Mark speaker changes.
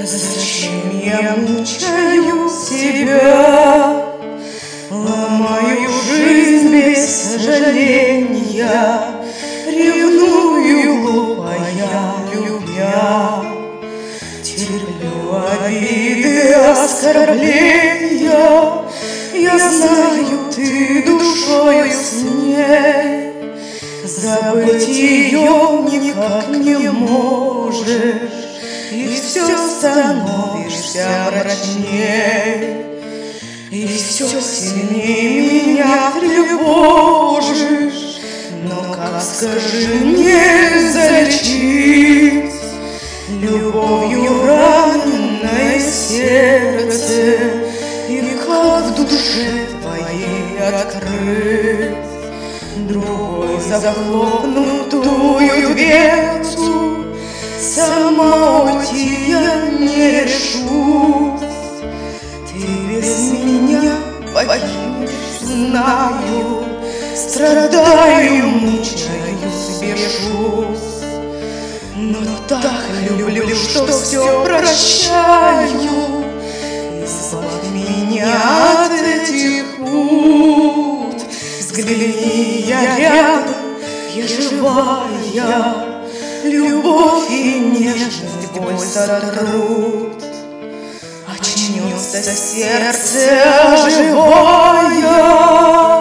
Speaker 1: Зачем я мучаю себя, ломаю жизнь без сожаления, ревную глупая любя, терплю обиды, оскорбления. Я знаю, ты душою с ней забыть ее никак не можешь, и все становишься мрачней, и все сильнее меня тревожишь. Но как, скажи мне, залечить любовью раненое сердце, и как в душе твоей открыть другой захлопнутую дверцу? Сама уйти я не решусь. Ты без меня погибнешь, знаю, страдаю, мучаюсь, бешусь. Но так люблю, что все прощаю. Избавь меня от этих пут. Взгляни, я рядом, я живая. Любовь и нежность боль сотрут. Очнется сердце оживая.